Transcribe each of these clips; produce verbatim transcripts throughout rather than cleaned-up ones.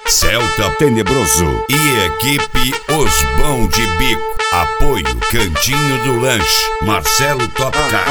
Celta Tenebroso e equipe Os Bão de Bico. Apoio Cantinho do Lanche, Marcelo Top K.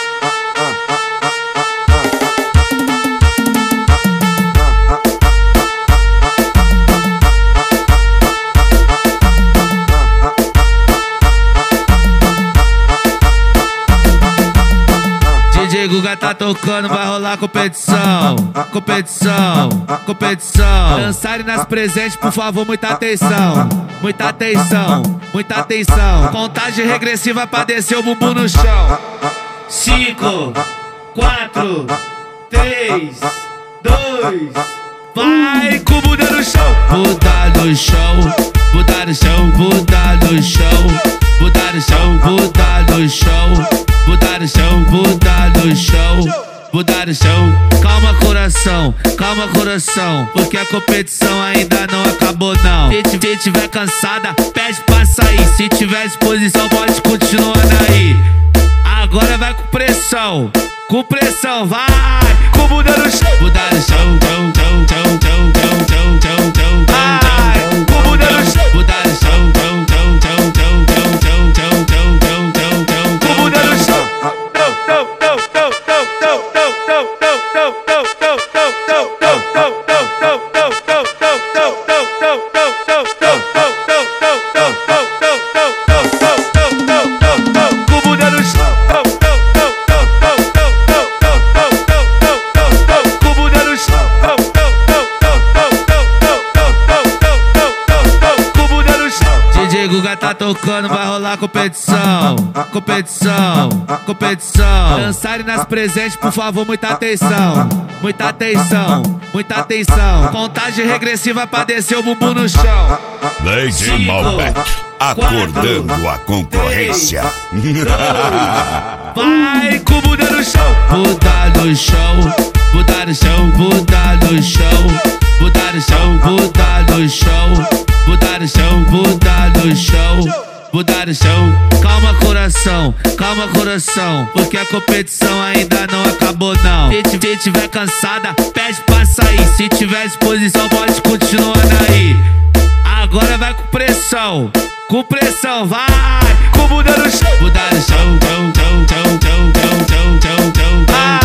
D J Guga tá tocando, vai rolar competição, competição, competição. Dançarem nas presentes, por favor, muita atenção, muita atenção, muita atenção. Contagem regressiva pra descer o bumbum no chão. Cinco, quatro, três, dois, vai com o bunda no chão. Bunda no chão, bunda no chão, bunda no chão, bunda no chão, bunda no chão. Bunda no chão, bunda no chão, bunda no chão. Calma coração, calma coração, porque a competição ainda não acabou não. Se se tiver cansada, pede pra sair. Se tiver disposição, pode continuar aí. Agora vai com pressão, com pressão, vai com bunda no chão. Bunda no chão, chão, chão, chão, chão, chão, chão, chão, chão. Vai com bunda no chão. Bunda no chão, chão, chão, chão, chão, chão, chão, chão, chão, chão, chão, chão. Com bunda no chão. Guga tá tocando, vai rolar competição, competição, competição. Dançarem nas presentes, por favor, muita atenção, muita atenção, muita atenção. Contagem regressiva pra descer o bumbum no chão. Lady Malbec, acordando a concorrência. Vai com o bunda no chão. Bunda no chão, bunda no chão, bunda no chão, bunda no chão, bunda no chão. Bunda no chão, bunda no chão, bunda no chão. Calma coração, calma coração, porque a competição ainda não acabou não. Se se tiver cansada, pede pra sair. Se tiver disposição, pode continuar aí. Agora vai com pressão, com pressão, vai com bunda no chão. Bunda no chão, chão, chão, chão, chão, chão, chão, chão, chão.